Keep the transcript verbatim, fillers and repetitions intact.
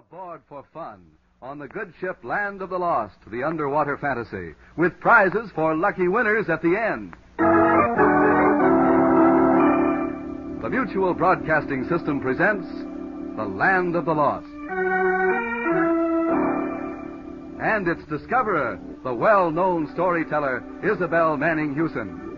aboard for fun on the good ship Land of the Lost, the underwater fantasy, with prizes for lucky winners at the end. The Mutual Broadcasting System presents The Land of the Lost. And its discoverer, the well-known storyteller, Isabel Manning Hewson.